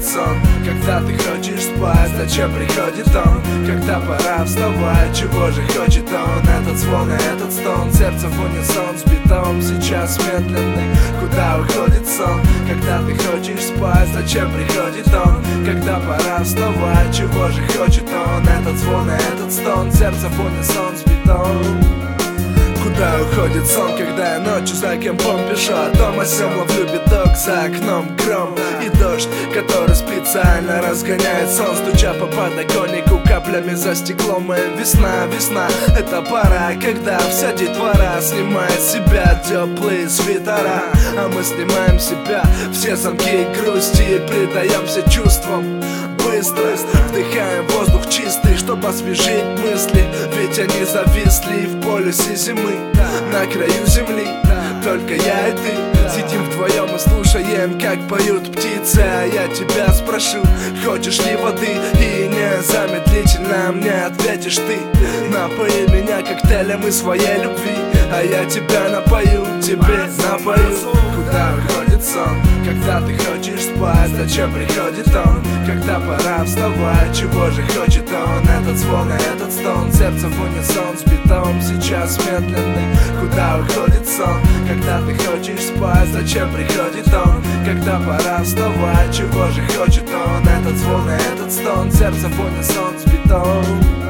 уходит сон, когда ты хочешь спать, зачем приходит он? Когда пора вставать, чего же хочет он? Этот звон и этот стон, сердце в унисон с битом, сейчас медленный. Куда уходит сон, когда ты хочешь спать, зачем приходит он? Когда пора вставать, чего же хочет он? Этот звон и этот стон, сердце в унисон с битом. Куда уходит сон, когда я ночью за кемпом пишу о том о сём, ловлю биток, за окном гром и дождь, который специально разгоняет сон, стуча по подоконнику каплями за стеклом. И весна, весна, это пора, когда вся детвора снимает с себя теплые свитера, а мы снимаем с себя все замки грусти и предаемся чувствам. Быстро вдыхаем воздух чистый, чтобы освежить мысли, ведь они зависли в полюсе зимы, на краю земли. Только я и ты сидим вдвоем и слушаем, как поют птицы. А я тебя спрошу, хочешь ли воды? И незамедлительно мне ответишь ты. Напои меня коктейлем из своей любви, а я тебя напою, тебе напою. Куда уходит сон, когда ты хочешь спать, зачем приходит он? Когда пора вставать, чего же хочет он? Этот звон и этот стон, сердце в унисон с битом, сейчас медленный. Куда уходит сон, когда ты хочешь спать, зачем приходит он? Когда пора вставать, чего же хочет он? Этот звон и этот стон, сердце в унисон с битом.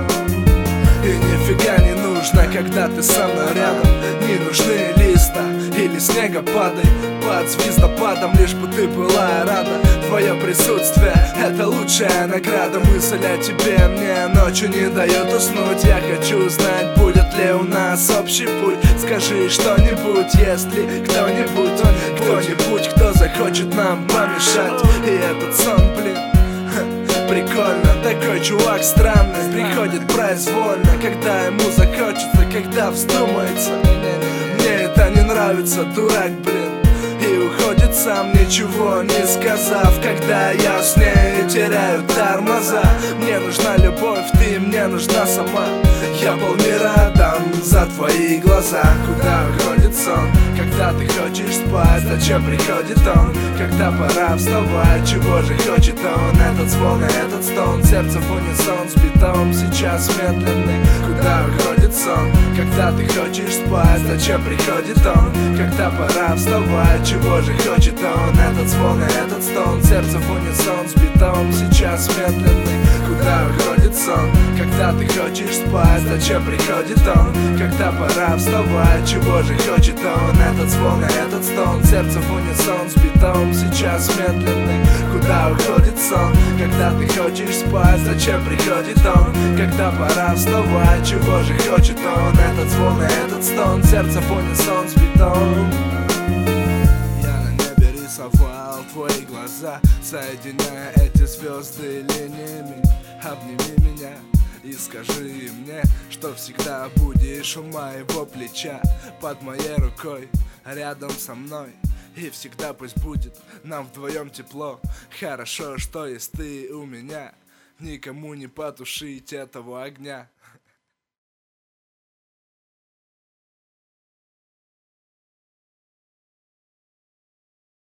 И нифига не нужно, когда ты со мной рядом. Не нужны листа или снегопады под звездопадом, лишь бы ты была рада. Твое присутствие — это лучшая награда. Мысль о тебе мне ночью не дает уснуть. Я хочу знать, будет ли у нас общий путь. Скажи что-нибудь, есть ли кто-нибудь, кто захочет нам помешать. И этот сон, блин, прикольно, такой чувак странный, приходит произвольно, когда ему захочется, когда вздумается. Мне это не нравится, дурак, блин. И уходит сам, ничего не сказав, когда я с ней теряю тормоза. Мне нужна любовь, ты мне нужна сама. Я полмира отдам за твои глаза. Куда уходит сон, когда ты хочешь спать, зачем приходит он? Когда пора вставать, чего же хочет он? Этот звон и этот стон, сердце в унисон с битом, сейчас медленный. Куда уходит сон, когда ты хочешь спать, зачем приходит он? Когда пора вставать, чего же хочет он? Этот звон и этот стон, сердце в унисон с битом, сейчас медленный. Куда уходит сон, когда ты хочешь спать, зачем приходит он? Когда пора вставать, чего же хочет он? Этот звон и этот стон, сердце в унисон с битом, сейчас медленный. Куда уходит сон, когда ты хочешь спать, зачем приходит он? Когда пора вставать, чего же хочет он? Этот звон и этот стон, сердце в унисон с битом. Я на небе рисовал твои глаза, соединяя эти звезды линиями. Обними меня и скажи мне, что всегда будешь у моего плеча, под моей рукой, рядом со мной. И всегда пусть будет нам вдвоем тепло. Хорошо, что есть ты у меня. Никому не потушить этого огня.